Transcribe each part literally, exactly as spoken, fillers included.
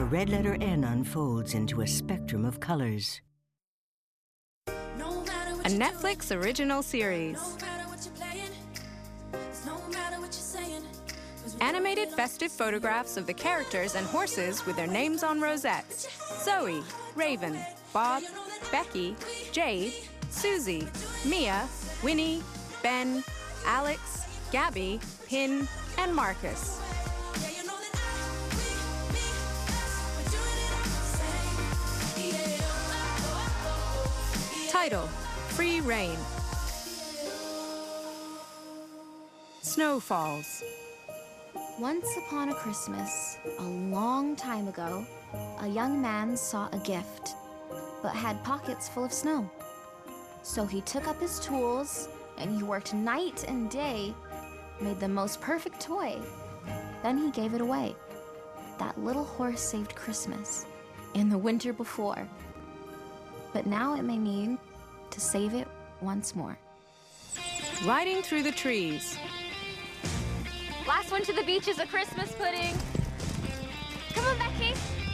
red letter N unfolds into a spectrum of colors. A Netflix original series. Animated festive photographs of the characters and horses with their names on rosettes. Zoe, Raven, Bob, Becky, Jade, Susie, Mia, Winnie, Ben, Alex, Gabby, Pin, and Marcus. Title: Free Rein. Snow falls. Once upon a Christmas, a long time ago, a young man saw a gift, but had pockets full of snow. So he took up his tools, and he worked night and day, made the most perfect toy. Then he gave it away. That little horse saved Christmas in the winter before. But now it may need to save it once more. Riding through the trees. Last one to the beach is a Christmas pudding. Come on, Becky.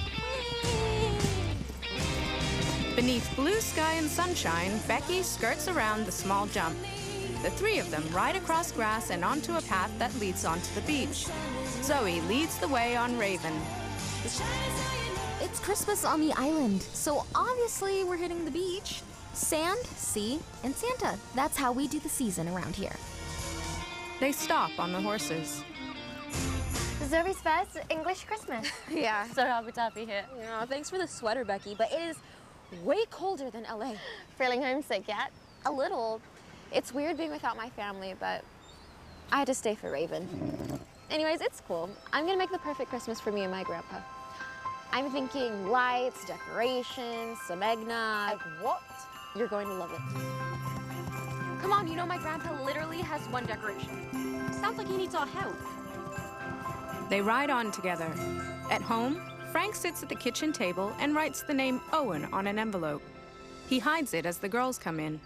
Beneath blue sky and sunshine, Becky skirts around the small jump. The three of them ride across grass and onto a path that leads onto the beach. Zoe leads the way on Raven. It's Christmas on the island, so obviously we're hitting the beach. Sand, sea, and Santa. That's how we do the season around here. They stop on the horses. Zoe's first English Christmas. Yeah, so happy to have you here. Yeah, thanks for the sweater, Becky, but it is way colder than L A. Feeling homesick yet? A little. It's weird being without my family, but I had to stay for Raven. Anyways, it's cool. I'm gonna make the perfect Christmas for me and my grandpa. I'm thinking lights, decorations, some eggnog. Like what? You're going to love it. Come on, you know my grandpa literally has one decoration. Sounds like he needs our help. They ride on together. At home, Frank sits at the kitchen table and writes the name Owen on an envelope. He hides it as the girls come in.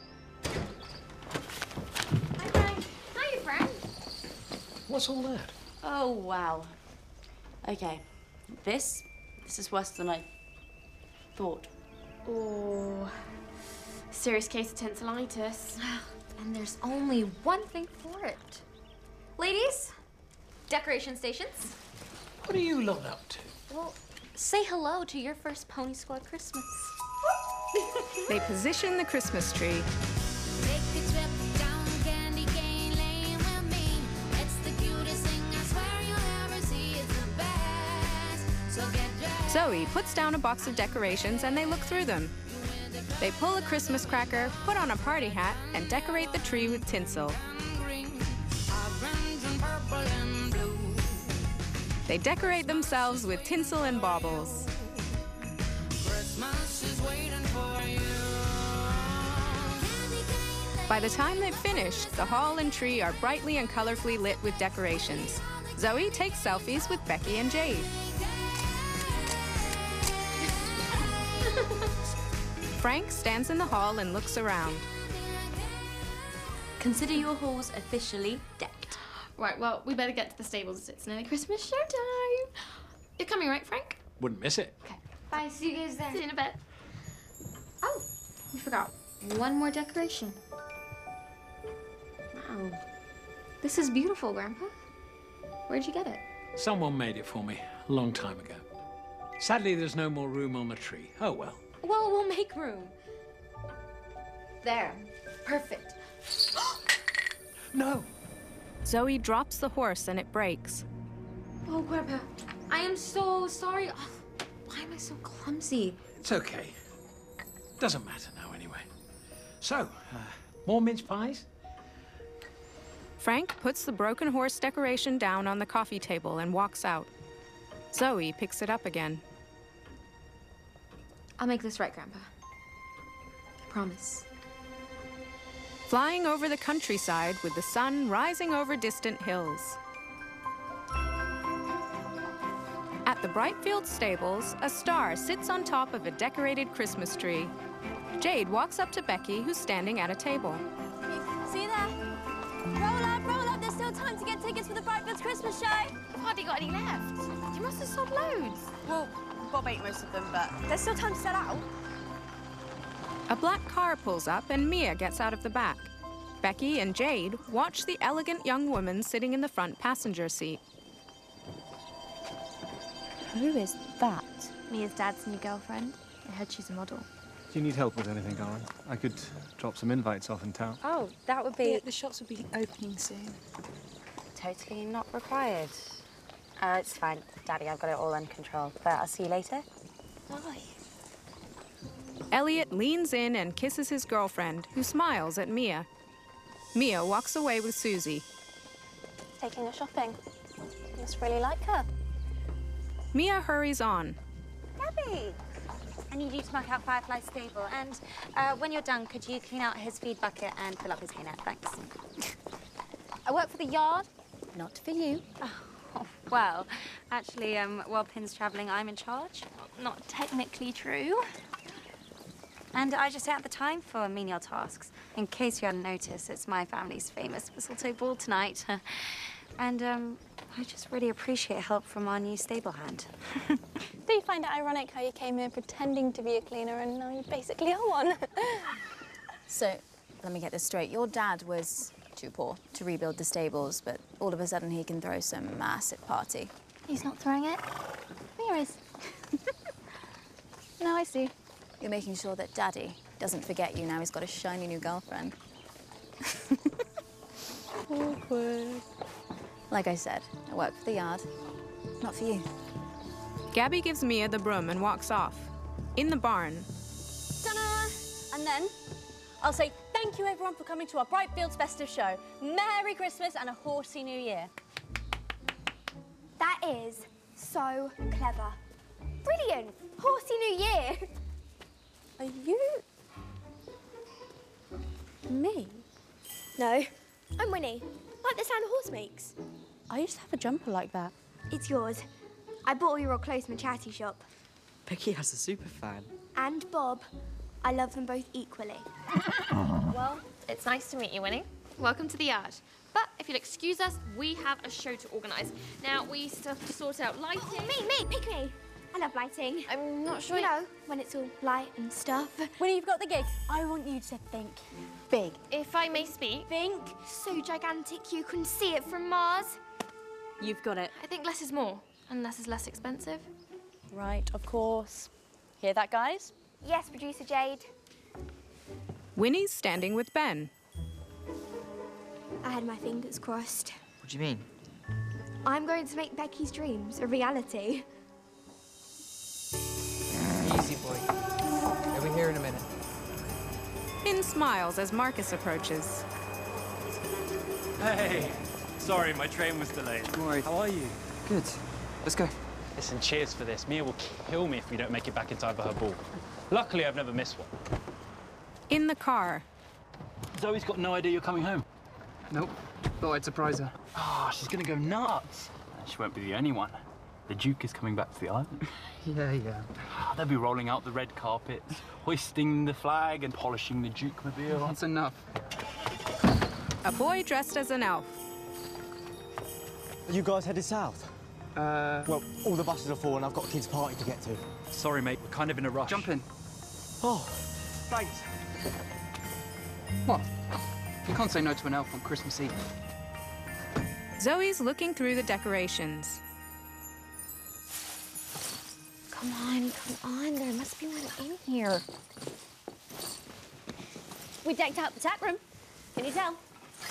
Hi, Frank. Hi, Frank. What's all that? Oh, wow. Okay, this, this is worse than I thought. Oh, serious case of tonsillitis. And there's only one thing for it. Ladies, decoration stations. What are you lot up to? Well, say hello to your first Pony Squad Christmas. They position the Christmas tree. Zoe puts down a box of decorations and they look through them. They pull a Christmas cracker, put on a party hat, and decorate the tree with tinsel. They decorate themselves with tinsel and baubles. By the time they've finished, the hall and tree are brightly and colorfully lit with decorations. Zoe takes selfies with Becky and Jade. Frank stands in the hall and looks around. Consider your halls officially decked. Right, well, we better get to the stables. It's nearly Christmas show time. You're coming, right, Frank? Wouldn't miss it. Okay. Bye, see you guys then. See you in a bit. Oh, we forgot. One more decoration. Wow. This is beautiful, Grandpa. Where'd you get it? Someone made it for me a long time ago. Sadly, there's no more room on the tree. Oh, well. Well, we'll make room. There. Perfect. No. Zoe drops the horse and it breaks. Oh, Grandpa, I am so sorry. Oh, why am I so clumsy? It's okay. Doesn't matter now, anyway. So, uh, more mince pies? Frank puts the broken horse decoration down on the coffee table and walks out. Zoe picks it up again. I'll make this right, Grandpa. I promise. Flying over the countryside with the sun rising over distant hills. At the Brightfield stables, a star sits on top of a decorated Christmas tree. Jade walks up to Becky, who's standing at a table. See there? Roll up, roll up. There's still time to get tickets for the Brightfield's Christmas show. I've hardly got any left. You must have sold loads. Well, Bob ate most of them, but there's still time to set out. A black car pulls up and Mia gets out of the back. Becky and Jade watch the elegant young woman sitting in the front passenger seat. Who is that? Mia's dad's new girlfriend. I heard she's a model. Do you need help with anything, darling? I could drop some invites off in town. Oh, that would be... Yeah, the shops will be opening soon. Totally not required. Uh, it's fine, Daddy, I've got it all under control. But I'll see you later. Bye. Elliot leans in and kisses his girlfriend, who smiles at Mia. Mia walks away with Susie. Taking her shopping. You must really like her. Mia hurries on. Gabby! I need you to mark out Firefly's stable. And uh, when you're done, could you clean out his feed bucket and fill up his hay net? Thanks. I work for the yard. Not for you. Oh, well, actually, um, while Pin's traveling, I'm in charge. Not technically true. And I just have the time for menial tasks. In case you hadn't noticed, it's my family's famous mistletoe ball tonight. And um, I just really appreciate help from our new stable hand. Do you find it ironic how you came here pretending to be a cleaner and now you basically are one? So, let me get this straight. Your dad was too poor to rebuild the stables, but all of a sudden he can throw some massive party. He's not throwing it. Here is. Now I see. You're making sure that Daddy doesn't forget you now he's got a shiny new girlfriend. Awkward. Like I said, I work for the yard, not for you. Gabby gives Mia the broom and walks off. In the barn, Ta-da! And then I'll say thank you, everyone, for coming to our Bright Fields festive show. Merry Christmas and a horsey New Year. That is so clever. Brilliant! Horsey New Year! Are you... me? No, I'm Winnie. Like the sound a horse makes. I used to have a jumper like that. It's yours. I bought all your old clothes from a charity shop. Becky has a super fan. And Bob. I love them both equally. Well, it's nice to meet you, Winnie. Welcome to the yard. But if you'll excuse us, we have a show to organise. Now, we still have to sort out lighting. Oh, me, me, pick me. I love lighting. I'm not sure... You know, when it's all light and stuff. When you've got the gig, I want you to think big. If I may speak... Think so gigantic you can see it from Mars. You've got it. I think less is more, and less is less expensive. Right, of course. Hear that, guys? Yes, Producer Jade. Winnie's standing with Ben. I had my fingers crossed. What do you mean? I'm going to make Becky's dreams a reality. Easy, boy. I'll be here in a minute. Finn smiles as Marcus approaches. Hey, sorry, my train was delayed. Don't worry. How are you? Good. Let's go. Listen, cheers for this. Mia will kill me if we don't make it back in time for her ball. Luckily, I've never missed one. In the car. Zoe's got no idea you're coming home. Nope. Thought I'd surprise her. Oh, she's gonna go nuts. She won't be the only one. The Duke is coming back to the island. Yeah, yeah. They'll be rolling out the red carpets, hoisting the flag and polishing the Duke-mobile. That's enough. A boy dressed as an elf. Are you guys headed south? Uh... Well, all the buses are full and I've got a kid's party to get to. Sorry, mate. We're kind of in a rush. Jump in. Oh, thanks. What? You can't say no to an elf on Christmas Eve. Zoe's looking through the decorations. Come on, come on. There must be one in here. We decked out the tap room. Can you tell?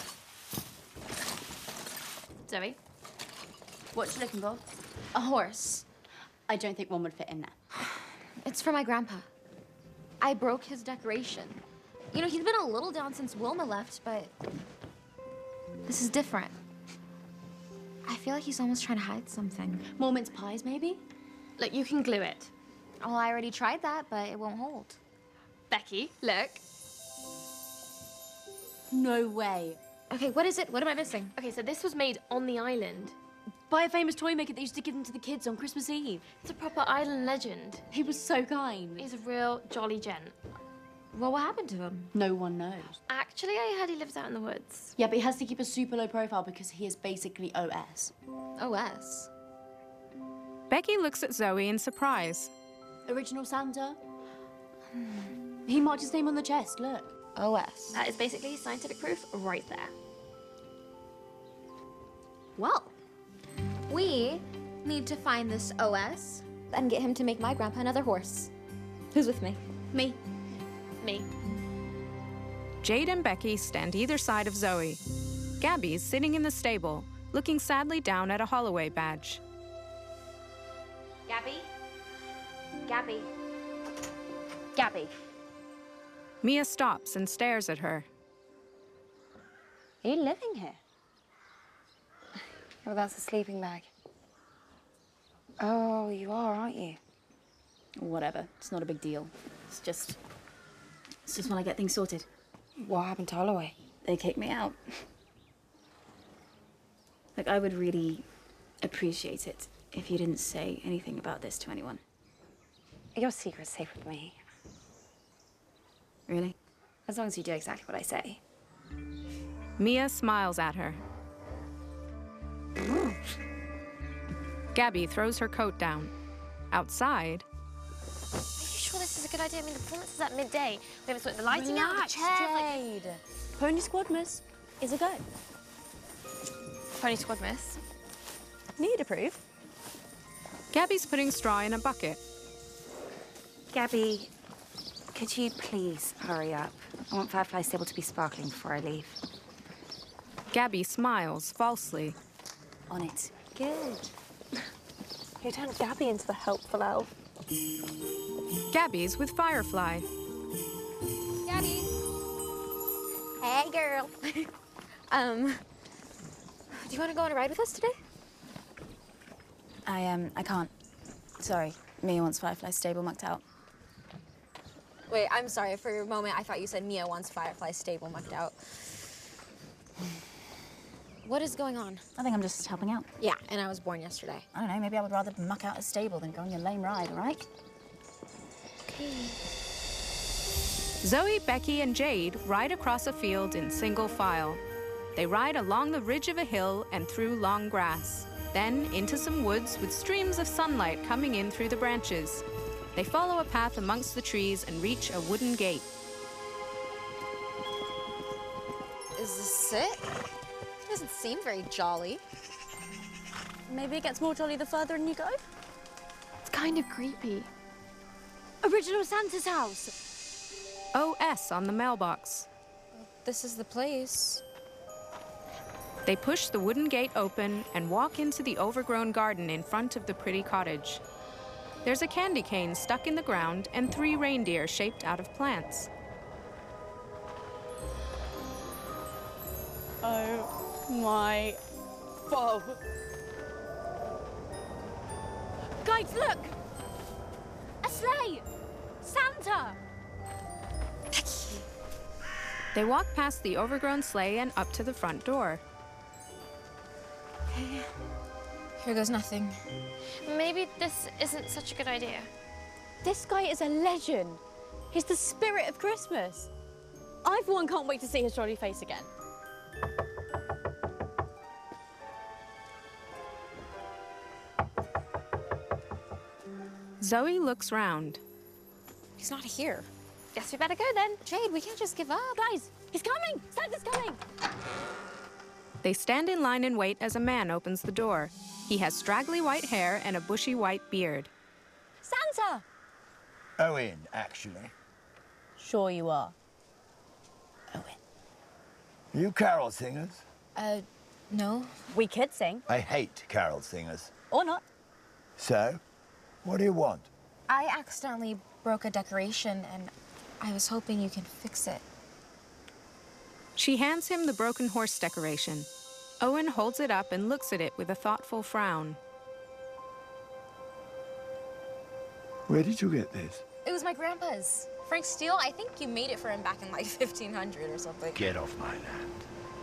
Zoe? What you looking for? A horse. I don't think one would fit in there. It's for my grandpa. I broke his decoration. You know, he's been a little down since Wilma left, but this is different. I feel like he's almost trying to hide something. More mince pies, maybe? Look, you can glue it. Well, I already tried that, but it won't hold. Becky, look. No way. Okay, what is it? What am I missing? Okay, so this was made on the island. By a famous toy maker that used to give them to the kids on Christmas Eve. It's a proper island legend. He was so kind. He's a real jolly gent. Well, what happened to him? No one knows. Actually, I heard he lives out in the woods. Yeah, but he has to keep a super low profile because he is basically O S. O S? Becky looks at Zoe in surprise. Original Santa? He marked his name on the chest, look. O S. That is basically scientific proof right there. Well, we need to find this O S and get him to make my grandpa another horse. Who's with me? Me. Me. Jade and Becky stand either side of Zoe. Gabby's sitting in the stable, looking sadly down at a Holloway badge. Gabby? Gabby? Gabby? Mia stops and stares at her. Are you living here? Oh, that's a sleeping bag. Oh, you are, aren't you? Whatever. It's not a big deal. It's just... It's just when I get things sorted. What happened to Holloway? They kicked me out. Look, I would really appreciate it if you didn't say anything about this to anyone. Your secret's safe with me. Really? As long as you do exactly what I say. Mia smiles at her. Gabby throws her coat down. Outside... Are you sure this is a good idea? I mean, the performance is at midday. We haven't sorted the lighting out, the Relax, chairs... Jade. Pony Squadmas is a go. Pony Squad miss. Need approve. Gabby's putting straw in a bucket. Gabby, could you please hurry up? I want Firefly Stable to be sparkling before I leave. Gabby smiles falsely. On it. Good. You turned Gabby into the helpful elf. Gabby's with Firefly. Gabby. Hey, girl. um, do you want to go on a ride with us today? I, um, I can't. Sorry. Mia wants Firefly Stable mucked out. Wait, I'm sorry. For a moment, I thought you said Mia wants Firefly Stable mucked out. What is going on? I think I'm just helping out. Yeah, and I was born yesterday. I don't know, maybe I would rather muck out a stable than go on your lame ride, all right? Okay. Zoe, Becky, and Jade ride across a field in single file. They ride along the ridge of a hill and through long grass, then into some woods with streams of sunlight coming in through the branches. They follow a path amongst the trees and reach a wooden gate. Is this it? It doesn't seem very jolly. Maybe it gets more jolly the further in you go? It's kind of creepy. Original Santa's house. O S on the mailbox. This is the place. They push the wooden gate open and walk into the overgrown garden in front of the pretty cottage. There's a candy cane stuck in the ground and three reindeer shaped out of plants. Oh my Bob. Guys, look! A sleigh! Santa! They walk past the overgrown sleigh and up to the front door. Okay. Here goes nothing. Maybe this isn't such a good idea. This guy is a legend. He's the spirit of Christmas. I, for one, can't wait to see his jolly face again. Zoe looks round. He's not here. Guess we better go then. Jade, we can't just give up. Guys, he's coming! Santa's coming! They stand in line and wait as a man opens the door. He has straggly white hair and a bushy white beard. Santa! Owen, actually. Sure you are. You carol singers? Uh, no. We could sing. I hate carol singers. Or not. So, what do you want? I accidentally broke a decoration, and I was hoping you could fix it. She hands him the broken horse decoration. Owen holds it up and looks at it with a thoughtful frown. Where did you get this? It was my grandpa's. Frank Steele, I think you made it for him back in like fifteen hundred or something. Get off my land.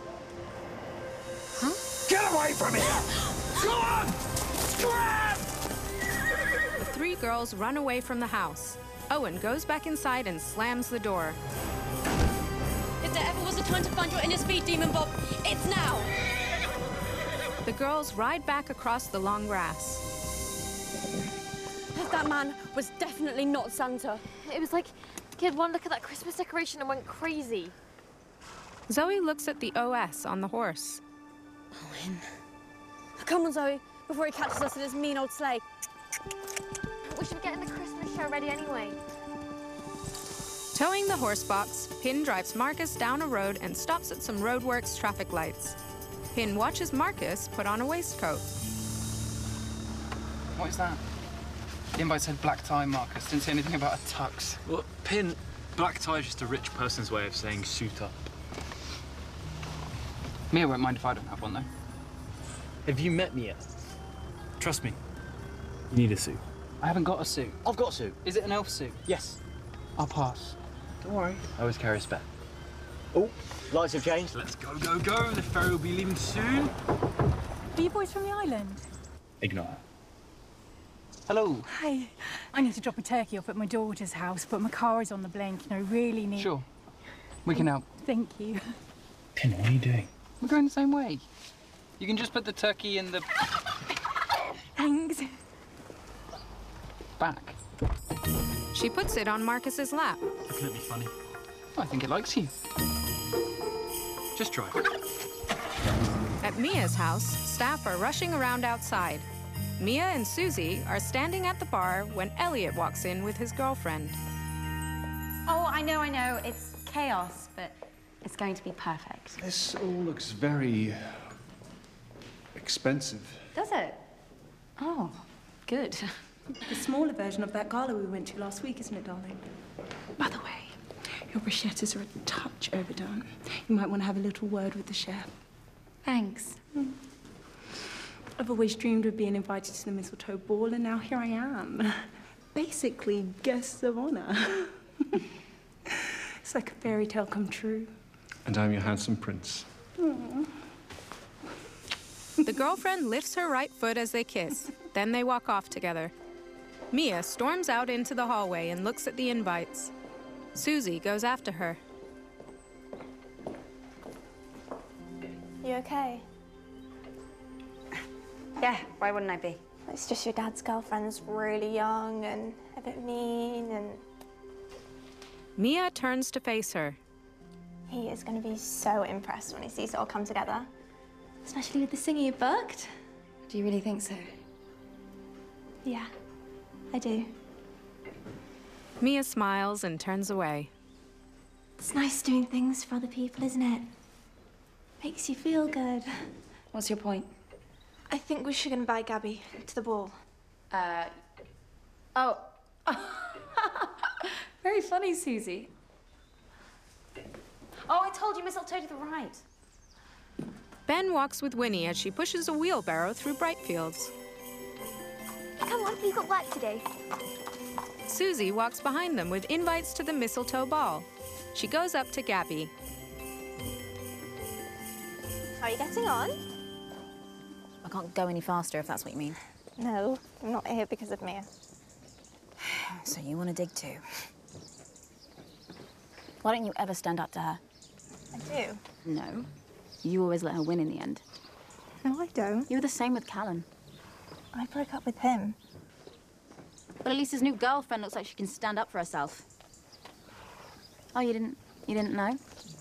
Huh? Get away from here! Go on! Grab! The three girls run away from the house. Owen goes back inside and slams the door. If there ever was a time to find your inner speed demon, Bob, it's now! The girls ride back across the long grass. That man was definitely not Santa. It was like he had one look at that Christmas decoration and went crazy. Zoe looks at the O S on the horse. Owen. Come on, Zoe, before he catches us in his mean old sleigh. We should be getting the Christmas show ready anyway. Towing the horse box, Pin drives Marcus down a road and stops at some roadworks traffic lights. Pin watches Marcus put on a waistcoat. What is that? The invite said black tie, Marcus. Didn't say anything about a tux. Well, Pin, black tie is just a rich person's way of saying suit up. Mia won't mind if I don't have one, though. Have you met Mia? Trust me, you need a suit. I haven't got a suit. I've got a suit. Is it an elf suit? Yes. I'll pass. Don't worry, I always carry a spare. Oh, lights have changed. Let's go, go, go. The ferry will be leaving soon. Are you boys from the island? Ignore her. Hello. Hi. I need to drop a turkey off at my daughter's house, but my car is on the blink and I really need... Sure. We can help. Thank you. Pin, what are you doing? We're going the same way. You can just put the turkey in the... Thanks. back. She puts it on Marcus's lap. Looking at me funny. I think it likes you. Just try. At Mia's house, staff are rushing around outside. Mia and Susie are standing at the bar when Elliot walks in with his girlfriend. Oh, I know, I know. It's chaos, but it's going to be perfect. This all looks very expensive. Does it? Oh, good. The smaller version of that gala we went to last week, isn't it, darling? By the way, your bruschettas are a touch overdone. You might want to have a little word with the chef. Thanks. Mm. I've always dreamed of being invited to the mistletoe ball, and now here I am. Basically, guest of honor. It's like a fairy tale come true. And I'm your handsome prince. Aww. The girlfriend lifts her right foot as they kiss. Then they walk off together. Mia storms out into the hallway and looks at the invites. Susie goes after her. You okay? Yeah, why wouldn't I be? It's just your dad's girlfriend's really young and a bit mean, and... Mia turns to face her. He is going to be so impressed when he sees it all come together. Especially with the singer you booked. Do you really think so? Yeah, I do. Mia smiles and turns away. It's nice doing things for other people, isn't it? Makes you feel good. What's your point? I think we should invite Gabby to the ball. Uh... Oh. Very funny, Susie. Oh, I told you, mistletoe to the right. Ben walks with Winnie as she pushes a wheelbarrow through Brightfields. Come on, we've got work to do. Susie walks behind them with invites to the mistletoe ball. She goes up to Gabby. How are you getting on? I can't go any faster, if that's what you mean. No, I'm not here because of Mia. So you want to dig too? Why don't you ever stand up to her? I do. No. You always let her win in the end. No, I don't. You were the same with Callan. I broke up with him. But at least his new girlfriend looks like she can stand up for herself. Oh, you didn't... you didn't know?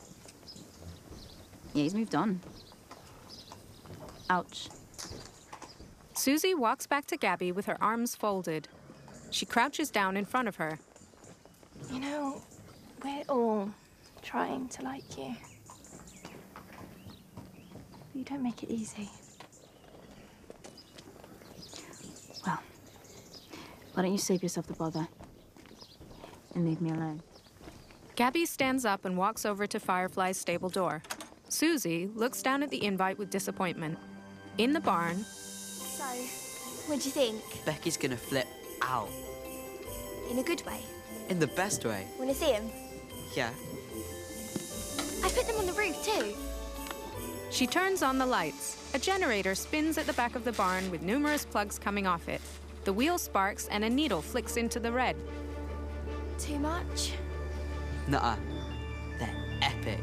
Yeah, he's moved on. Ouch. Susie walks back to Gabby with her arms folded. She crouches down in front of her. You know, we're all trying to like you. You don't make it easy. Well, why don't you save yourself the bother and leave me alone? Gabby stands up and walks over to Firefly's stable door. Susie looks down at the invite with disappointment. In the barn... So, what'd you think? Becky's gonna flip out. In a good way? In the best way. Wanna see him? Yeah. I put them on the roof too. She turns on the lights. A generator spins at the back of the barn with numerous plugs coming off it. The wheel sparks and a needle flicks into the red. Too much? Nuh-uh. They're epic.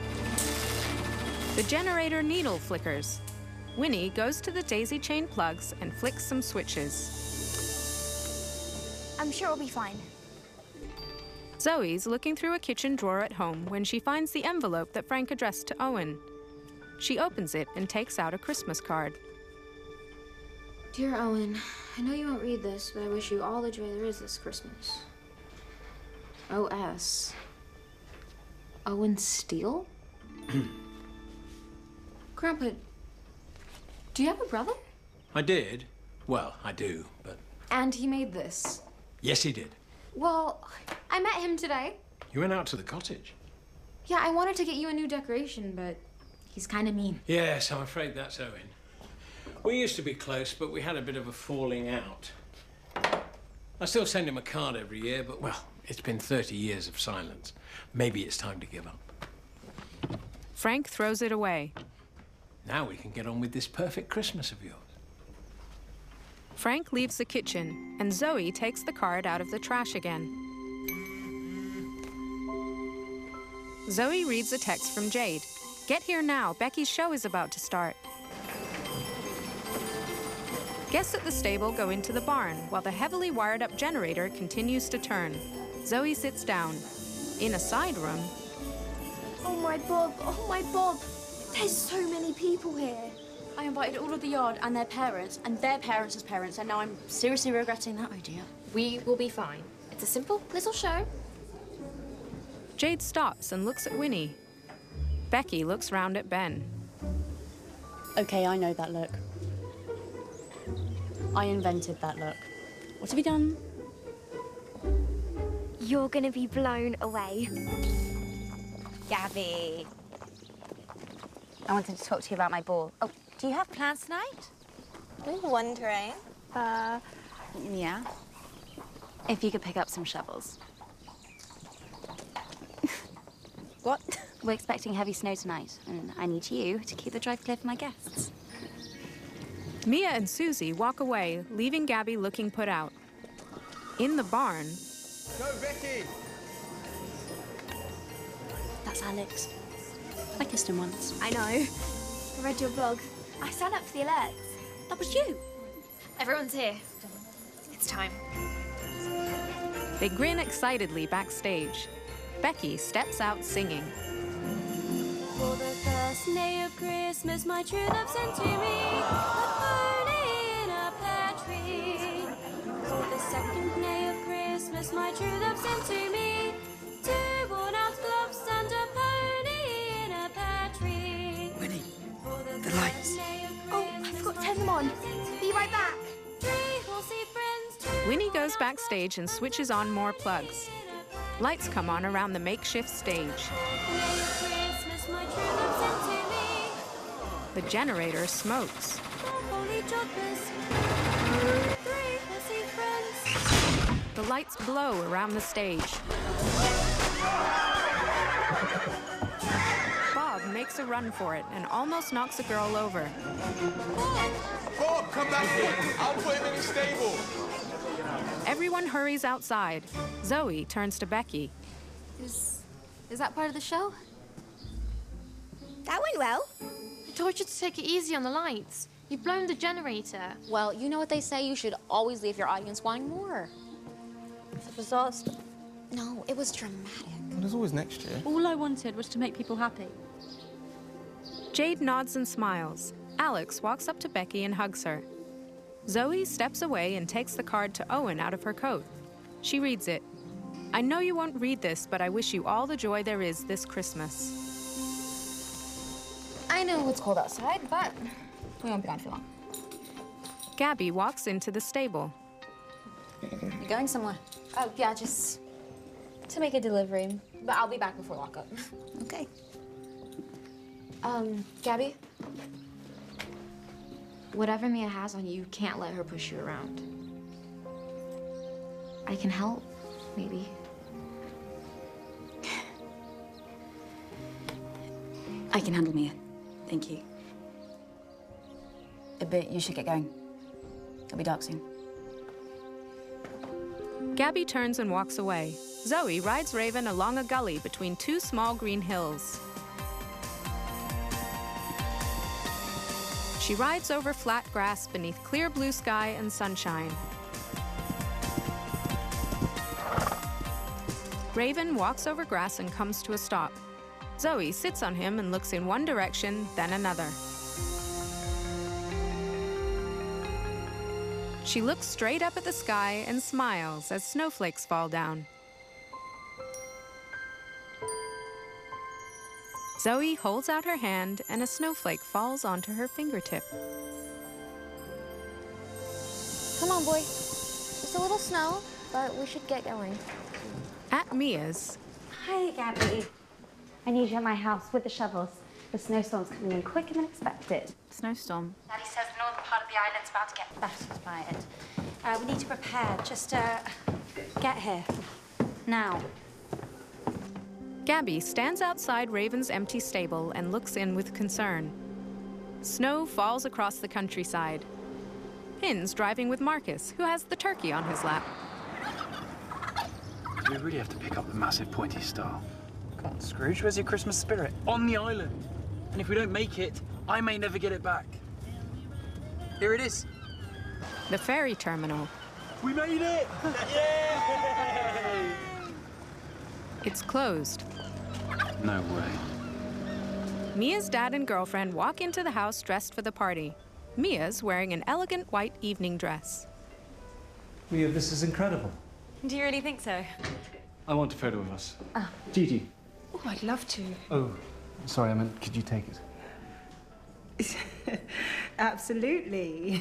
The generator needle flickers. Winnie goes to the daisy chain plugs and flicks some switches. I'm sure it'll be fine. Zoe's looking through a kitchen drawer at home when she finds the envelope that Frank addressed to Owen. She opens it and takes out a Christmas card. Dear Owen, I know you won't read this, but I wish you all the joy there is this Christmas. O S Owen Steele? Grandpa, do you have a brother? I did. Well, I do, but... And he made this. Yes, he did. Well, I met him today. You went out to the cottage? Yeah, I wanted to get you a new decoration, but he's kind of mean. Yes, I'm afraid that's Owen. We used to be close, but we had a bit of a falling out. I still send him a card every year, but, well, it's been thirty years of silence. Maybe it's time to give up. Frank throws it away. Now we can get on with this perfect Christmas of yours. Frank leaves the kitchen, and Zoe takes the card out of the trash again. Zoe reads a text from Jade. Get here now, Becky's show is about to start. Guests at the stable go into the barn, while the heavily wired-up generator continues to turn. Zoe sits down. In a side room... Oh, my Bob. Oh, my Bob. There's so many people here. I invited all of the yard and their parents and their parents' parents, and now I'm seriously regretting that idea. We will be fine. It's a simple little show. Jade stops and looks at Winnie. Becky looks round at Ben. Okay, I know that look. I invented that look. What have you done? You're gonna be blown away. Gabby. I wanted to talk to you about my ball. Oh, do you have plans tonight? I'm wondering. Uh, yeah. If you could pick up some shovels. What? We're expecting heavy snow tonight, and I need you to keep the drive clear for my guests. Mia and Susie walk away, leaving Gabby looking put out. In the barn... Go, Becky! That's Alex. I kissed him once. I know. I read your blog. I signed up for the alerts. That was you. Everyone's here. It's time. They grin excitedly backstage. Becky steps out singing. For the first day of Christmas, my true love sent to me a pony in a pear tree. For the second day of Christmas, my true love sent to me two worn-out gloves and a pony in a pear tree. Winnie, the lights. Oh, I forgot to turn them on. Be right back. Three horsey friends. Winnie goes backstage and switches on more plugs. Lights come on around the makeshift stage. The generator smokes. The lights blow around the stage. Bob makes a run for it and almost knocks a girl over. Bob, come back here. I'll put him in his stable. Everyone hurries outside. Zoe turns to Becky. Is... is that part of the show? That went well. I told you to take it easy on the lights. You've blown the generator. Well, you know what they say, you should always leave your audience wanting more. It's a disaster. No, it was dramatic. Well, there's always next year. All I wanted was to make people happy. Jade nods and smiles. Alex walks up to Becky and hugs her. Zoe steps away and takes the card to Owen out of her coat. She reads it. I know you won't read this, but I wish you all the joy there is this Christmas. I know it's cold outside, but we won't be gone for long. Gabby walks into the stable. You going somewhere? Oh, yeah, just to make a delivery. But I'll be back before lockup. Okay. Um, Gabby? Whatever Mia has on you, you can't let her push you around. I can help, maybe. I can handle Mia. Thank you. But you should get going. It'll be dark soon. Gabby turns and walks away. Zoe rides Raven along a gully between two small green hills. She rides over flat grass beneath clear blue sky and sunshine. Raven walks over grass and comes to a stop. Zoe sits on him and looks in one direction, then another. She looks straight up at the sky and smiles as snowflakes fall down. Zoe holds out her hand and a snowflake falls onto her fingertip. Come on, boy. Just a little snow, but we should get going. At Mia's. Hi, Gabby. I need you at my house with the shovels. The snowstorm's coming in quicker than expected. Snowstorm? Daddy says the northern part of the island's about to get battered by it. Uh, we need to prepare. Just, uh, get here. Now. Gabby stands outside Raven's empty stable and looks in with concern. Snow falls across the countryside. Pin's driving with Marcus, who has the turkey on his lap. Do we really have to pick up the massive pointy star? Come on, Scrooge, where's your Christmas spirit? On the island. And if we don't make it, I may never get it back. Here it is. The ferry terminal. We made it! Yay! It's closed. No way. Mia's dad and girlfriend walk into the house dressed for the party. Mia's wearing an elegant white evening dress. Mia, this is incredible. Do you really think so? I want a photo of us. Oh. Gigi. Oh, I'd love to. Oh, sorry, I meant, could you take it? Absolutely.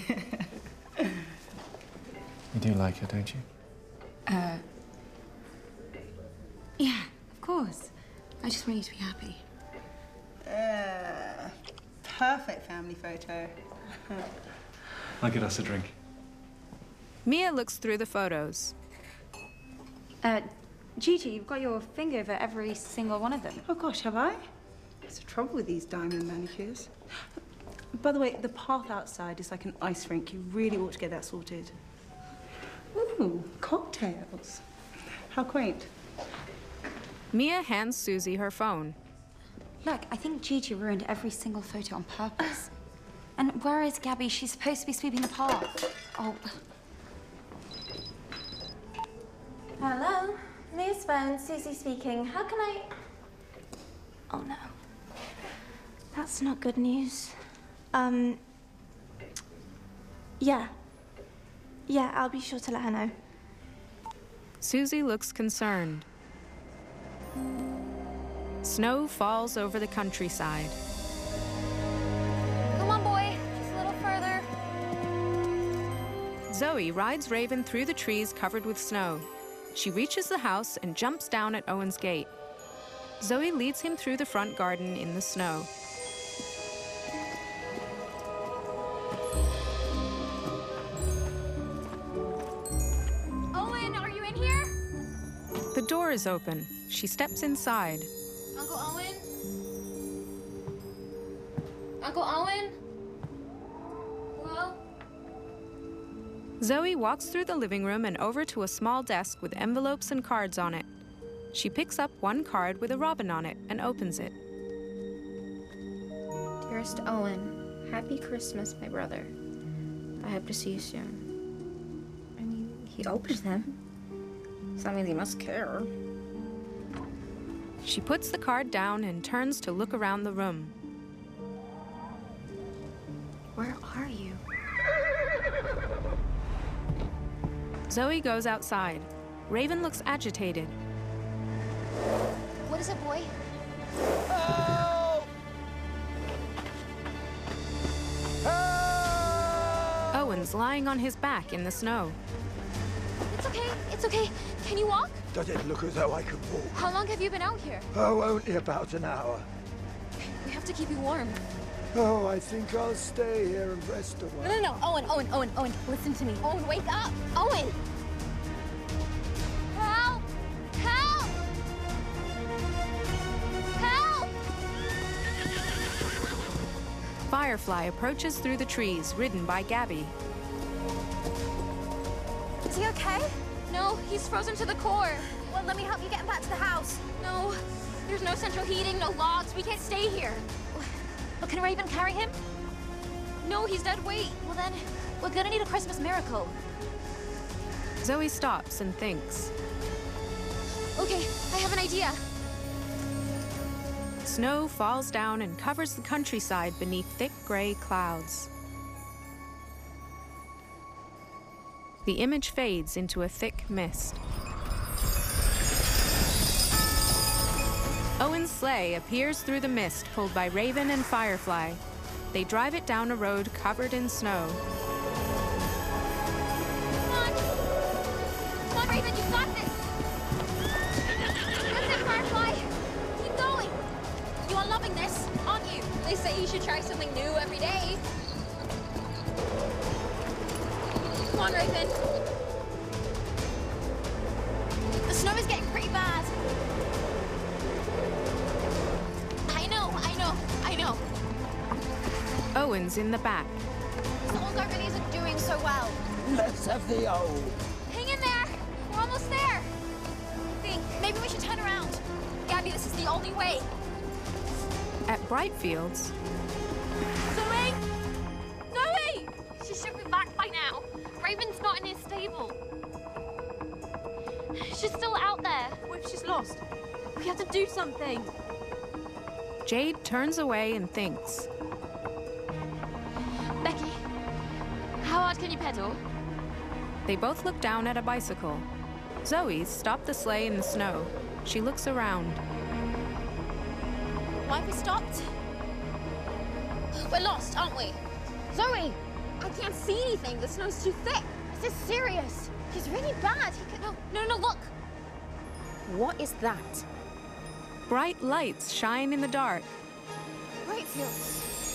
You do like her, don't you? Uh, yeah, of course. I just want you to be happy. Uh, perfect family photo. I'll get us a drink. Mia looks through the photos. Uh, Gigi, you've got your finger over every single one of them. Oh, gosh, have I? There's trouble with these diamond manicures. By the way, the path outside is like an ice rink. You really ought to get that sorted. Ooh, cocktails. How quaint. Mia hands Susie her phone. Look, I think Gigi ruined every single photo on purpose. And where is Gabby? She's supposed to be sweeping the path. Oh. Hello, Mia's phone, Susie speaking. How can I... Oh, no. That's not good news. Um... Yeah. Yeah, I'll be sure to let her know. Susie looks concerned. Snow falls over the countryside. Come on, boy. Just a little further. Zoe rides Raven through the trees covered with snow. She reaches the house and jumps down at Owen's gate. Zoe leads him through the front garden in the snow. Owen, are you in here? The door is open. She steps inside. Uncle Owen? Uncle Owen? Hello? Zoe walks through the living room and over to a small desk with envelopes and cards on it. She picks up one card with a robin on it and opens it. Dearest Owen, happy Christmas, my brother. I hope to see you soon. I mean, he opened them. So that means he must care. She puts the card down and turns to look around the room. Where are you? Zoe goes outside. Raven looks agitated. What is it, boy? Help! Help! Owen's lying on his back in the snow. It's okay. It's okay. Can you walk? Does it look as though I could walk? How long have you been out here? Oh, only about an hour. We have to keep you warm. Oh, I think I'll stay here and rest a while. No, no, no. Owen, Owen, Owen, Owen, listen to me. Owen, wake up. Owen! Help! Help! Help! Firefly approaches through the trees, ridden by Gabby. Is he okay? No, he's frozen to the core. Well, let me help you get him back to the house. No, there's no central heating, no logs. We can't stay here. But can Raven carry him? No, he's dead weight. Well then, we're gonna need a Christmas miracle. Zoe stops and thinks. Okay, I have an idea. Snow falls down and covers the countryside beneath thick gray clouds. The image fades into a thick mist. Owen's sleigh appears through the mist, pulled by Raven and Firefly. They drive it down a road covered in snow. Come on! Come on, Raven, you've got this! That's it, Firefly! Keep going! You are loving this, aren't you? They say you should try something new every day. Come on, Raven. The snow is getting pretty bad. I know, I know, I know. Owen's in the back. The old guy really isn't doing so well. Let's have the old. Hang in there. We're almost there. Think, maybe we should turn around. Gabby, this is the only way. At Brightfields, Zoe! Zoe! She should be back by now. Raven's not in his stable. She's still out there. What if she's lost? We have to do something. Jade turns away and thinks. Becky, how hard can you pedal? They both look down at a bicycle. Zoe's stopped the sleigh in the snow. She looks around. Why have we stopped? We're lost, aren't we? Zoe! I can't see anything. The snow's too thick. This is serious. He's really bad. He could... No, no, no, look! What is that? Bright lights shine in the dark. Brightfields.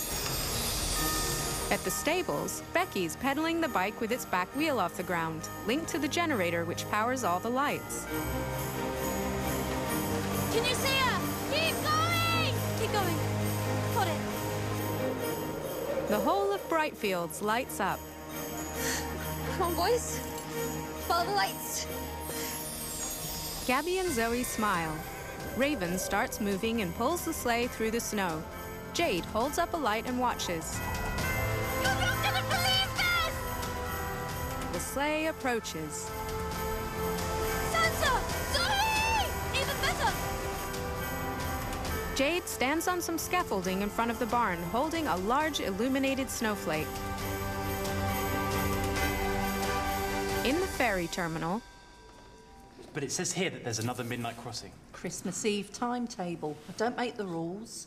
At the stables, Becky's pedaling the bike with its back wheel off the ground, linked to the generator which powers all the lights. Can you see her? Keep going! Keep going. Got it. The whole of Brightfields lights up. Come on, boys. Follow the lights. Gabby and Zoe smile. Raven starts moving and pulls the sleigh through the snow. Jade holds up a light and watches. You're not gonna believe this! The sleigh approaches. Santa! Zoe! Even better! Jade stands on some scaffolding in front of the barn, holding a large illuminated snowflake. In the ferry terminal... But it says here that there's another midnight crossing. Christmas Eve timetable. I don't make the rules.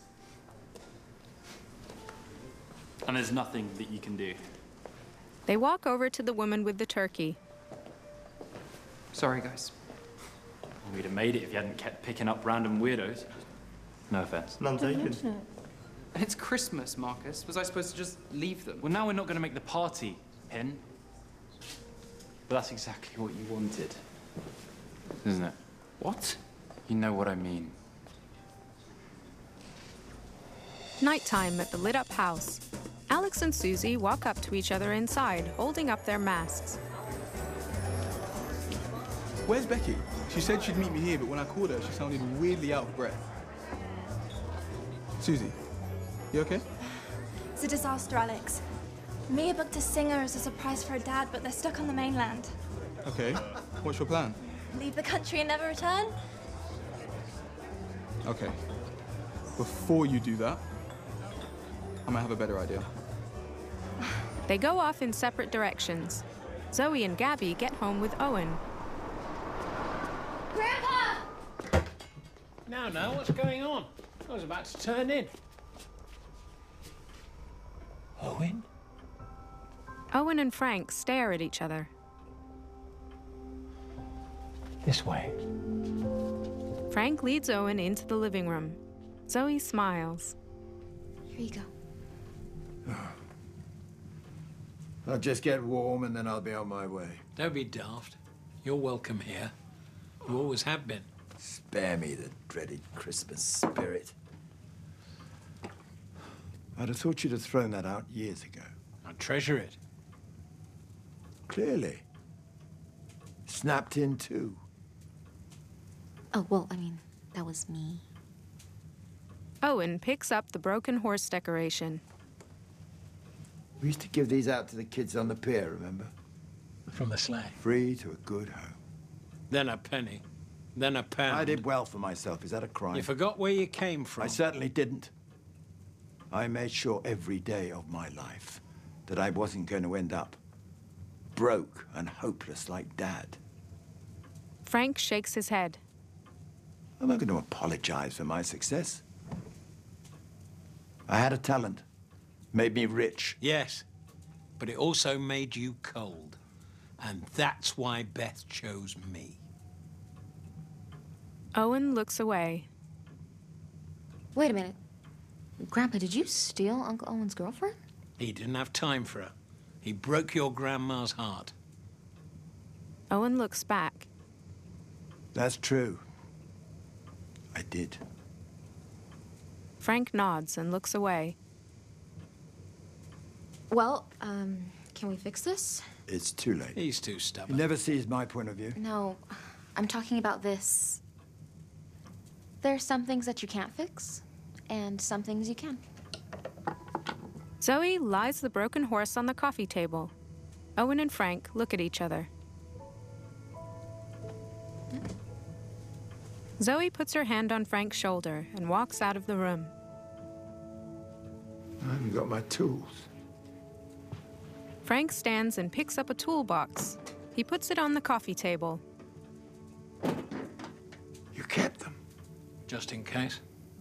And there's nothing that you can do. They walk over to the woman with the turkey. Sorry, guys. We'd have made it if you hadn't kept picking up random weirdos. No offense. None taken. It's Christmas, Marcus. Was I supposed to just leave them? Well, now we're not going to make the party, Pin. But that's exactly what you wanted, isn't it? What? You know what I mean. Nighttime at the lit-up house. Alex and Susie walk up to each other inside, holding up their masks. Where's Becky? She said she'd meet me here, but when I called her, she sounded weirdly out of breath. Susie, you okay? It's a disaster, Alex. Mia booked a singer as a surprise for her dad, but they're stuck on the mainland. Okay. What's your plan? Leave the country and never return? Okay. Before you do that, I might have a better idea. They go off in separate directions. Zoe and Gabby get home with Owen. Grandpa! Now, now, what's going on? I was about to turn in. Owen? Owen and Frank stare at each other. This way. Frank leads Owen into the living room. Zoe smiles. Here you go. I'll just get warm and then I'll be on my way. Don't be daft. You're welcome here. You always have been. Spare me the dreaded Christmas spirit. I'd have thought you'd have thrown that out years ago. I treasure it. Clearly. Snapped in too. Oh, well, I mean, that was me. Owen picks up the broken horse decoration. We used to give these out to the kids on the pier, remember? From the sleigh. Free to a good home. Then a penny. then a pound. I did well for myself. Is that a crime? You forgot where you came from. I certainly didn't. I made sure every day of my life that I wasn't going to end up broke and hopeless like Dad. Frank shakes his head. I'm not going to apologize for my success. I had a talent. Made me rich. Yes, but it also made you cold. And that's why Beth chose me. Owen looks away. Wait a minute. Grandpa, did you steal Uncle Owen's girlfriend? He didn't have time for her. He broke your grandma's heart. Owen looks back. That's true. I did. Frank nods and looks away. Well, um, can we fix this? It's too late. He's too stubborn. He never sees my point of view. No, I'm talking about this. There's some things that you can't fix, and some things you can. Zoe lies the broken horse on the coffee table. Owen and Frank look at each other. Zoe puts her hand on Frank's shoulder and walks out of the room. I haven't got my tools. Frank stands and picks up a toolbox. He puts it on the coffee table. You kept them? Just in case.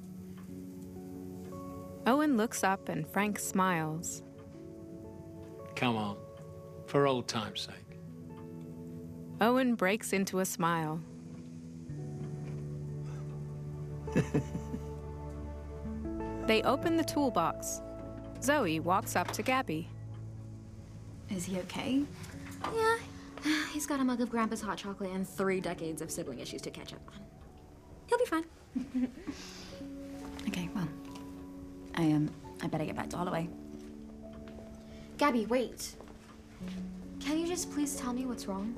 Owen looks up and Frank smiles. Come on, for old time's sake. Owen breaks into a smile. They open the toolbox. Zoe walks up to Gabby. Is he okay? Yeah, he's got a mug of Grandpa's hot chocolate and three decades of sibling issues to catch up on. He'll be fine. Okay, well, I, um, I better get back to Holloway. Gabby, wait. Can you just please tell me what's wrong?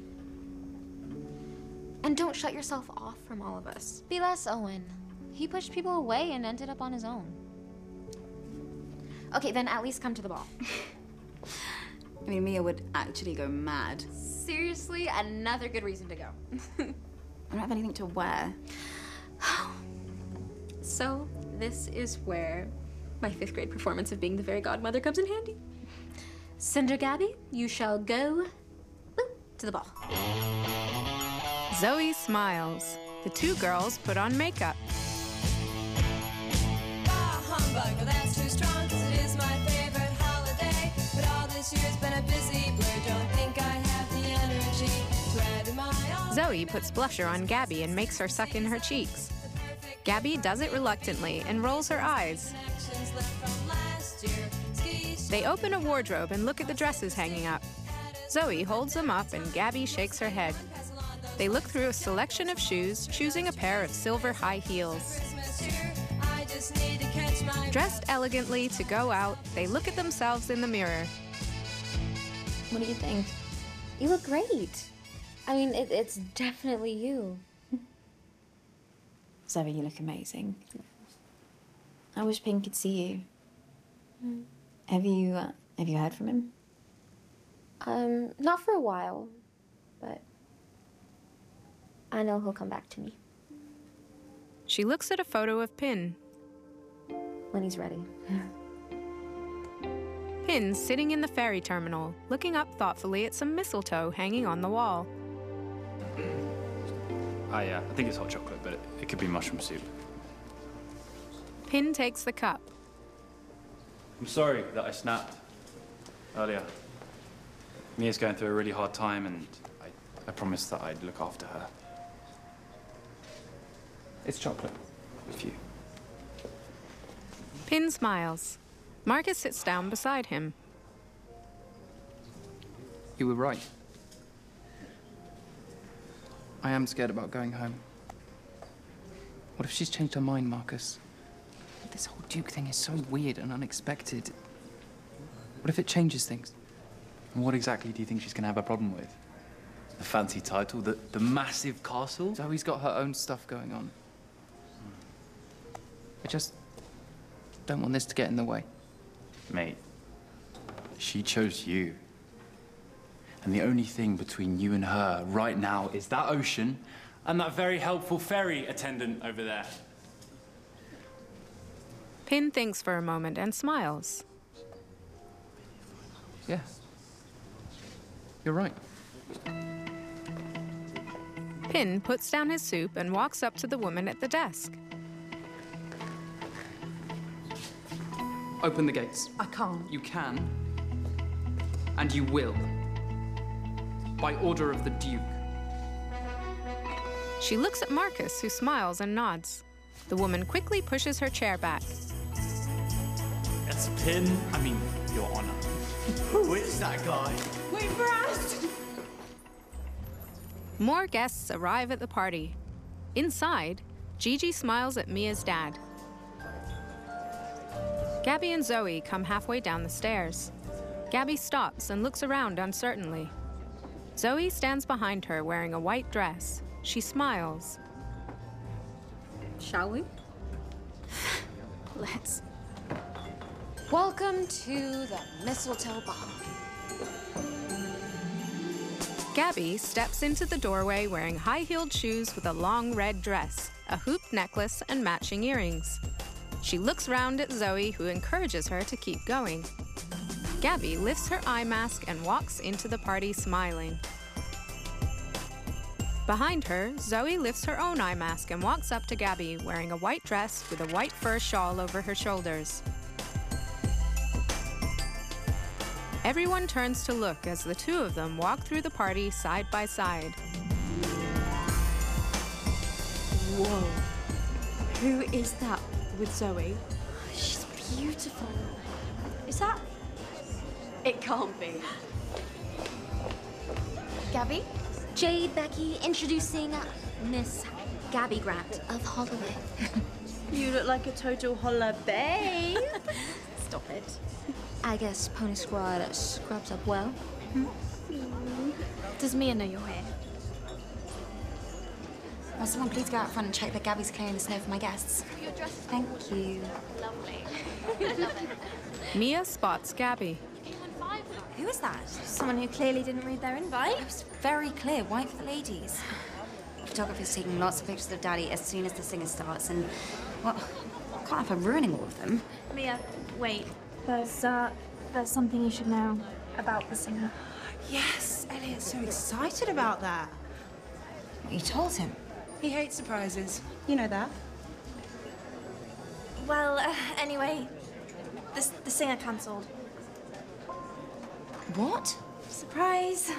And don't shut yourself off from all of us. Be less Owen. He pushed people away and ended up on his own. Okay, then at least come to the ball. I mean, Mia would actually go mad. Seriously, another good reason to go. I don't have anything to wear. So, this is where my fifth grade performance of being the fairy godmother comes in handy. Cinder Gabby, you shall go boop, to the ball. Zoe smiles. The two girls put on makeup. Ah, humbug, well, that's too strong, 'cause it is my favorite holiday. But all this year's been a busy blur. Don't think I have the energy to add to my own. Zoe puts blusher on Gabby and makes her suck in her cheeks. Gabby does it reluctantly and rolls her eyes. They open a wardrobe and look at the dresses hanging up. Zoe holds them up and Gabby shakes her head. They look through a selection of shoes, choosing a pair of silver high heels. Dressed elegantly to go out, they look at themselves in the mirror. What do you think? You look great. I mean, it, it's definitely you. Zoe, you look amazing. I wish Pink could see you. Mm. Have you, uh, have you heard from him? Um, not for a while, but I know he'll come back to me. She looks at a photo of Pin. When he's ready. Pin's sitting in the ferry terminal, looking up thoughtfully at some mistletoe hanging on the wall. I, uh, I think it's hot chocolate, but it, it could be mushroom soup. Pin takes the cup. I'm sorry that I snapped earlier. Mia's going through a really hard time, and I, I promised that I'd look after her. It's chocolate. With you. Pin smiles. Marcus sits down beside him. You were right. I am scared about going home. What if she's changed her mind, Marcus? This whole Duke thing is so weird and unexpected. What if it changes things? And what exactly do you think she's going to have a problem with? The fancy title? The, the massive castle? Zoe's got her own stuff going on. I just don't want this to get in the way. Mate, she chose you. And the only thing between you and her right now is that ocean And that very helpful ferry attendant over there. Pin thinks for a moment and smiles. Yeah. You're right. Pin puts down his soup and walks up to the woman at the desk. Open the gates. I can't. You can. And you will. By order of the Duke. She looks at Marcus, who smiles and nods. The woman quickly pushes her chair back. That's a Pin. I mean, Your Honor. Who is that guy? Wait for us! More guests arrive at the party. Inside, Gigi smiles at Mia's dad. Gabby and Zoe come halfway down the stairs. Gabby stops and looks around uncertainly. Zoe stands behind her wearing a white dress. She smiles. Shall we? Let's. Welcome to the Mistletoe Ball. Gabby steps into the doorway wearing high-heeled shoes with a long red dress, a hooped necklace, and matching earrings. She looks round at Zoe, who encourages her to keep going. Gabby lifts her eye mask and walks into the party smiling. Behind her, Zoe lifts her own eye mask and walks up to Gabby, wearing a white dress with a white fur shawl over her shoulders. Everyone turns to look as the two of them walk through the party side by side. Whoa. Who is that with Zoe? She's beautiful. Is that... It can't be. Gabby? Jade, Becky, introducing Miss Gabby Grant of Holloway. You look like a total holla babe. Stop it. I guess Pony Squad scrubs up well. Hmm? Does Mia know you're here? Will someone please go out front and check that Gabby's clearing the snow for my guests? Your dress is Thank you. lovely. I love it. Mia spots Gabby. Who is that? Someone who clearly didn't read their invite. It was very clear, white for the ladies. Photographer's taking lots of pictures of Daddy as soon as the singer starts, and, well, I can't have her ruining all of them. Mia, wait. There's, uh, there's something you should know about the singer. Yes, Elliot's so excited about that. You told him? He hates surprises. You know that. Well, uh, anyway, the, the singer cancelled. What? Surprise.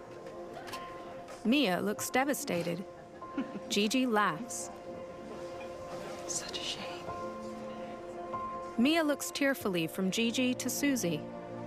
Mia looks devastated. Gigi laughs. Such a shame. Mia looks tearfully from Gigi to Susie.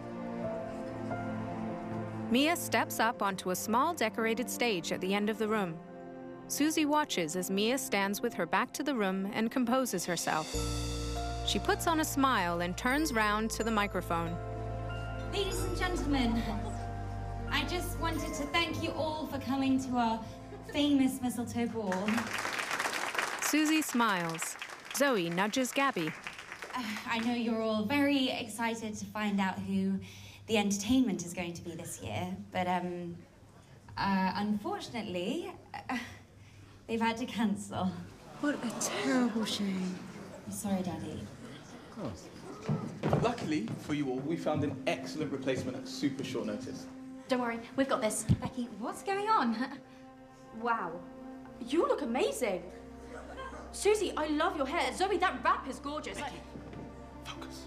Mia steps up onto a small decorated stage at the end of the room. Susie watches as Mia stands with her back to the room and composes herself. She puts on a smile and turns round to the microphone. Ladies and gentlemen, I just wanted to thank you all for coming to our famous mistletoe ball. Susie smiles. Zoe nudges Gabby. Uh, I know you're all very excited to find out who the entertainment is going to be this year, but um, uh, unfortunately, uh, they've had to cancel. What a terrible shame. I'm sorry, Daddy. Oh. Luckily for you all, we found an excellent replacement at super short notice. Don't worry, we've got this. Becky, what's going on? Wow, you look amazing. Susie, I love your hair. Zoe, that wrap is gorgeous. Becky, focus.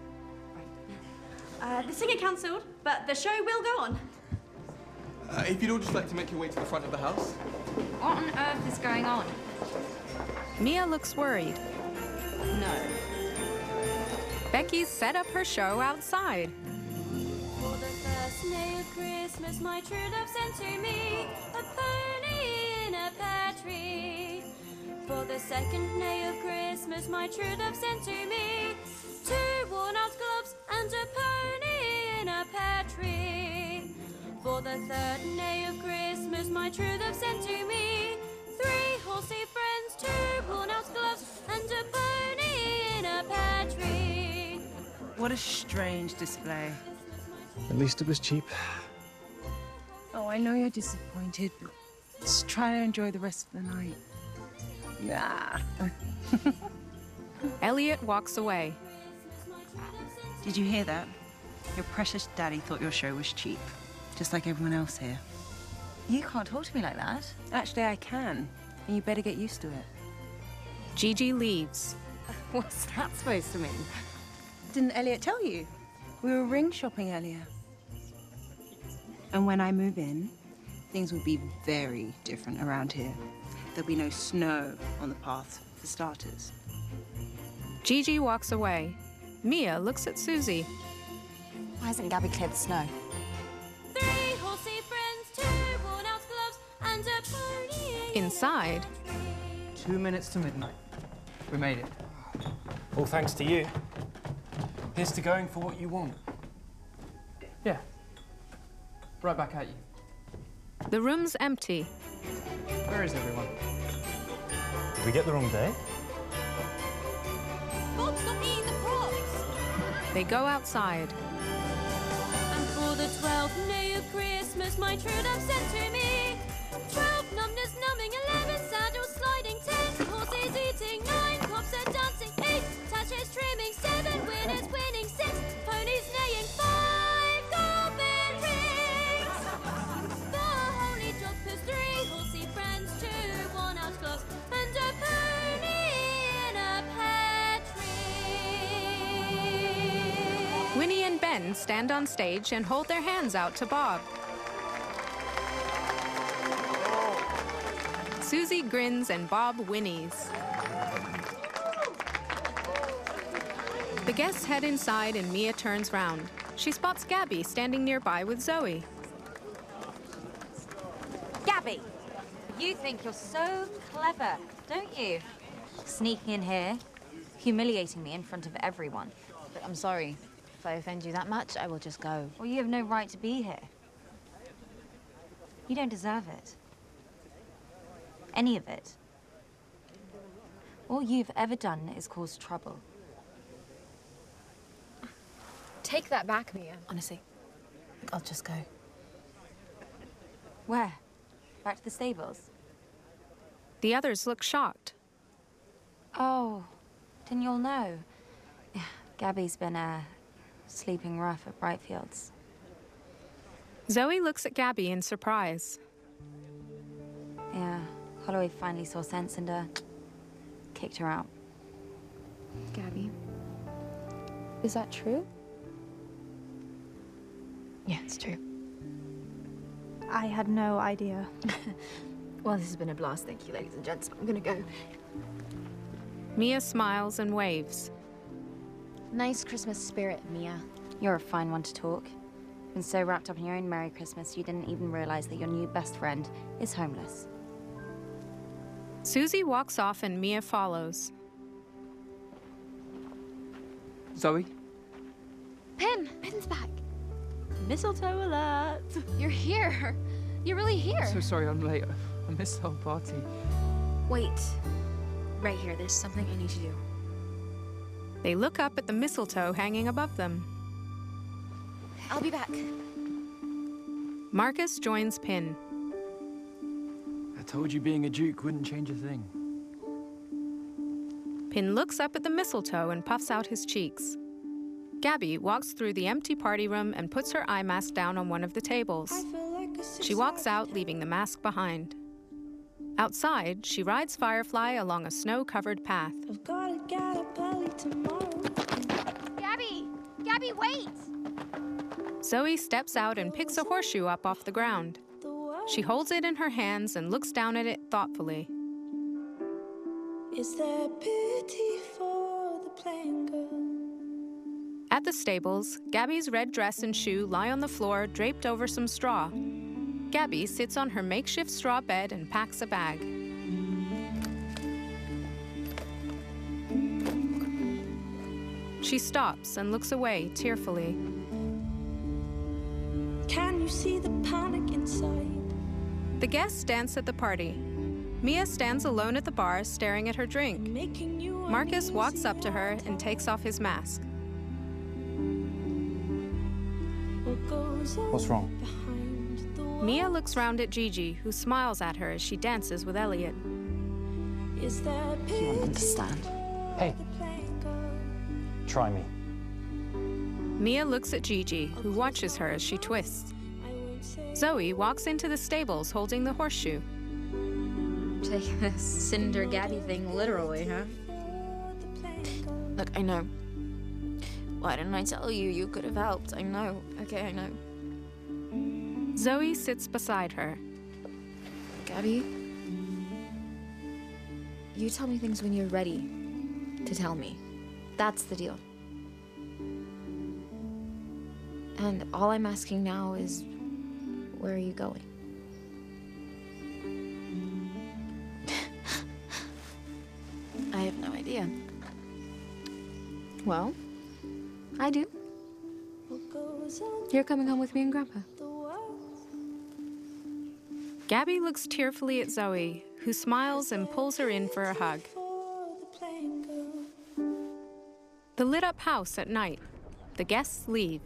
Uh, the singer cancelled, but the show will go on. Uh, if you'd all just like to make your way to the front of the house. What on earth is going on? Mia looks worried. No. Becky's set up her show outside. For the first day of Christmas, my true love sent to me a pony in a pear tree. For the second day of Christmas, my true love sent to me two worn-out gloves and a pony in a pear tree. For the third day of Christmas, my true love sent to me three horsey friends, two worn-out gloves and a pony in a pear tree. What a strange display. At least it was cheap. Oh, I know you're disappointed, but Just try to enjoy the rest of the night. Nah. Elliot walks away. Did you hear that? Your precious daddy thought your show was cheap, just like everyone else here. You can't talk to me like that. Actually, I can, and you better get used to it. Gigi leaves. What's that supposed to mean? Didn't Elliot tell you? We were ring shopping earlier. And when I move in, things will be very different around here. There'll be no snow on the path, for starters. Gigi walks away. Mia looks at Susie. Why hasn't Gabby cleared the snow? Three horsey friends, two worn-out gloves, and a pony. Inside, Two minutes to midnight. We made it. All thanks to you. Here's to going for what you want. Yeah. Right back at you. the room's empty. Where is everyone? Did we get the wrong day? Bob's not eating the props. They go outside. And for the twelfth day of Christmas, my true love sent to me. Twelve numbness numbing, eleven sandals sliding, ten horses eating, nine cops are dancing, eight taches trimming, seven winners winning, six ponies neighing, five golden rings. The holy droppers, three horsey friends, two worn-out gloves, and a pony in a pear tree. Winnie and Ben stand on stage and hold their hands out to Bob. Susie grins and Bob whinnies. The guests head inside and Mia turns round. She spots Gabby standing nearby with Zoe. Gabby, you think you're so clever, don't you? Sneaking in here, humiliating me in front of everyone. But I'm sorry. If I offend you that much, I will just go. Well, you have no right to be here. You don't deserve it. Any of it. All you've ever done is cause trouble. Take that back, Mia. Honestly, I'll just go. Where? Back to the stables? The others look shocked. Oh, didn't you all know? Yeah, Gabby's been, uh, sleeping rough at Brightfields. Zoe looks at Gabby in surprise. Yeah, Holloway finally saw sense and, uh, kicked her out. Gabby, is that true? Yeah, it's true. I had no idea. Well, this has been a blast. Thank you, ladies and gents. I'm gonna go. Mia smiles and waves. Nice Christmas spirit, Mia. You're a fine one to talk. Been so wrapped up in your own Merry Christmas, you didn't even realize that your new best friend is homeless. Susie walks off and Mia follows. Zoe? Pin! Pin's back. Mistletoe alert! You're here. You're really here. I'm so sorry I'm late. I missed the whole party. Wait. Right here, there's something I need to do. They look up at the mistletoe hanging above them. I'll be back. Marcus joins Pin. I told you being a duke wouldn't change a thing. Pin looks up at the mistletoe and puffs out his cheeks. Gabby walks through the empty party room and puts her eye mask down on one of the tables. She walks out, leaving the mask behind. Outside, she rides Firefly along a snow-covered path. I've gotta get up early tomorrow. Gabby! Gabby, wait! Zoe steps out and picks a horseshoe up off the ground. She holds it in her hands and looks down at it thoughtfully. Is there pity for the plain girl? At the stables, Gabby's red dress and shoe lie on the floor draped over some straw. Gabby sits on her makeshift straw bed and packs a bag. She stops and looks away tearfully. Can you see the panic inside? The guests dance at the party. Mia stands alone at the bar staring at her drink. Marcus walks up to her and takes off his mask. What's wrong? Mia looks round at Gigi, who smiles at her as she dances with Elliot. You won't understand. Hey. Try me. Mia looks at Gigi, who watches her as she twists. Zoe walks into the stables holding the horseshoe. Taking this Cinder Gabby thing literally, huh? Look, I know. Why didn't I tell you? You could have helped. I know. Okay, I know. Zoe sits beside her. Gabby, you tell me things when you're ready to tell me. That's the deal. And all I'm asking now is, where are you going? I have no idea. Well, I do. You're coming home with me and Grandpa. Gabby looks tearfully at Zoe, who smiles and pulls her in for a hug. The lit-up house at night. The guests leave.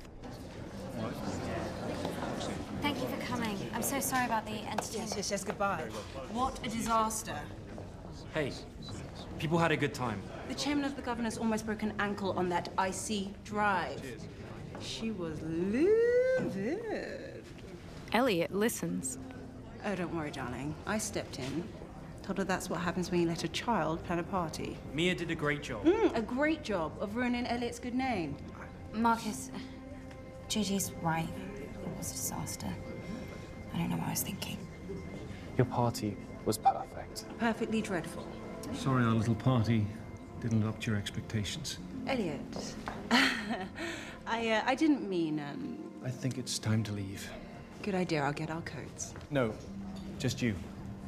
Thank you for coming. I'm so sorry about the entertainment. Yes, yes, yes, goodbye. What a disaster. Hey, people had a good time. The chairman of the governor's almost broke an ankle on that icy drive. She was livid. Elliot listens. Oh, don't worry, darling. I stepped in. Told her that's what happens when you let a child plan a party. Mia did a great job. Mm, a great job of ruining Elliot's good name. Marcus, Gigi's right. It was a disaster. I don't know what I was thinking. Your party was perfect. Perfectly dreadful. Sorry our little party didn't live up to your expectations. Elliot, I, uh, I didn't mean, um... I think it's time to leave. Good idea, I'll get our coats. No, just you.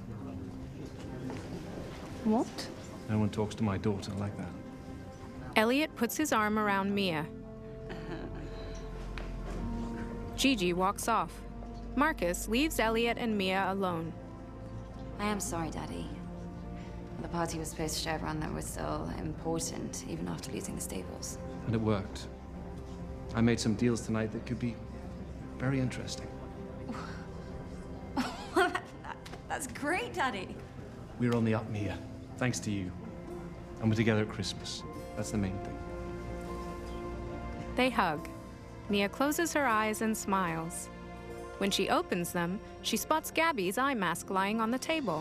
What? No one talks to my daughter like that. Elliot puts his arm around Mia. Gigi walks off. Marcus leaves Elliot and Mia alone. I am sorry, Daddy. The party was supposed to show everyone that we're still important, even after losing the stables. And it worked. I made some deals tonight that could be very interesting. That's great, Daddy. We're on the up, Mia. Thanks to you. And we're together at Christmas. That's the main thing. They hug. Mia closes her eyes and smiles. When she opens them, she spots Gabby's eye mask lying on the table.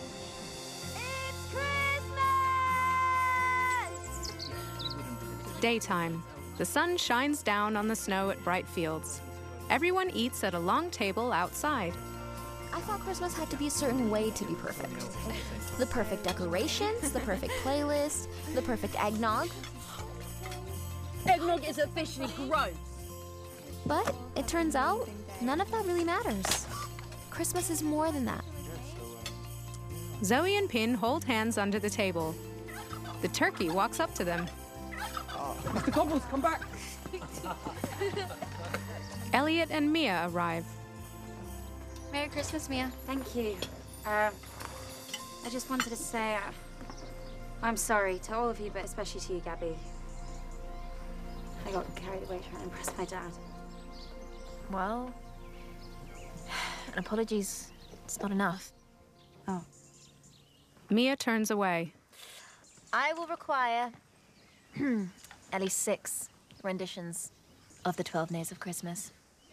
Daytime. The sun shines down on the snow at Bright Fields. Everyone eats at a long table outside. I thought Christmas had to be a certain way to be perfect. The perfect decorations, the perfect playlist, the perfect eggnog. Eggnog is officially gross. But it turns out, none of that really matters. Christmas is more than that. Zoe and Pin hold hands under the table. The turkey walks up to them. Mister Cobbles, come back! Elliot and Mia arrive. Merry Christmas, Mia. Thank you. Uh, I just wanted to say uh, I'm sorry to all of you, but especially to you, Gabby. I got carried away trying to impress my dad. Well, an apology's it's not enough. Oh. Mia turns away. I will require at least six renditions of the Twelve Days of Christmas.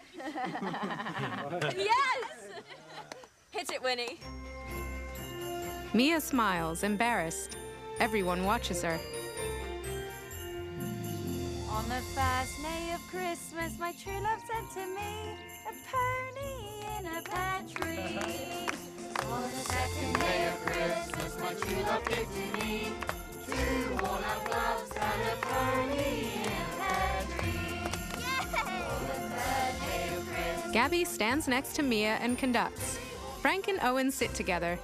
Yes! Hit it, Winnie. Mia smiles, embarrassed. Everyone watches her. On the first day of Christmas, my true love sent to me a pony in a pear tree. On the second day of Christmas, my true love gave to me two worn-out gloves and a pony in a pear tree. On the third day of Christmas, Gabby stands next to Mia and conducts. Frank and Owen sit together.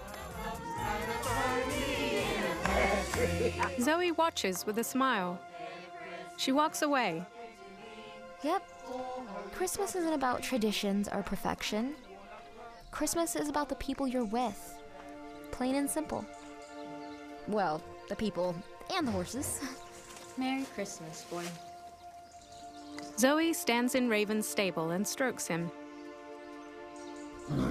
Zoe watches with a smile. She walks away. Yep. Christmas isn't about traditions or perfection. Christmas is about the people you're with. Plain and simple. Well, the people and the horses. Merry Christmas, boy. Zoe stands in Raven's stable and strokes him.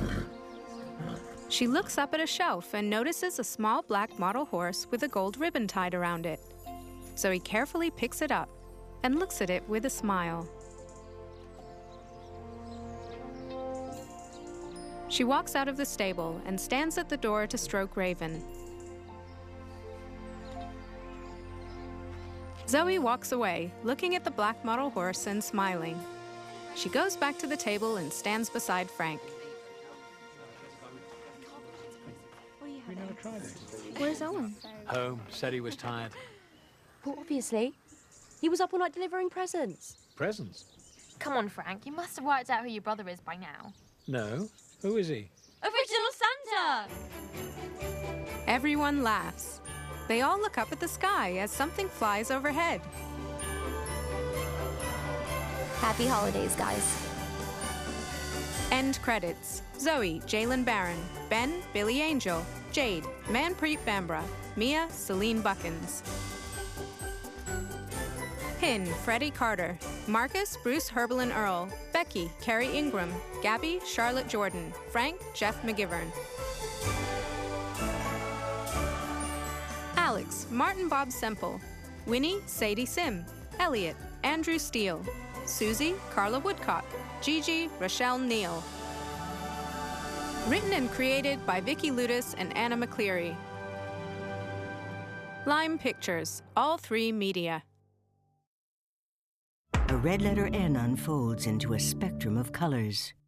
She looks up at a shelf and notices a small black model horse with a gold ribbon tied around it. Zoe carefully picks it up and looks at it with a smile. She walks out of the stable and stands at the door to stroke Raven. Zoe walks away, looking at the black model horse and smiling. She goes back to the table and stands beside Frank. We never tried it. Where's Owen? Home. Said he was tired. Well, obviously. He was up all night delivering presents. Presents? Come on, Frank. You must have worked out who your brother is by now. No. Who is he? Original Santa! Everyone laughs. They all look up at the sky as something flies overhead. Happy holidays, guys. End credits. Zoe, Jalen Barron. Ben, Billy Angel. Jade, Manpreet Bambra. Mia, Celine Buckins. Hin, Freddie Carter. Marcus, Bruce Herbelin Earl. Becky, Carrie Ingram. Gabby, Charlotte Jordan. Frank, Jeff McGivern. Alex, Martin Bob Semple. Winnie, Sadie Sim. Elliot, Andrew Steele. Susie, Carla Woodcock. Gigi, Rochelle Neal. Written and created by Vicky Ludis and Anna McCleary. Lime Pictures, All Three Media. A red letter N unfolds into a spectrum of colors.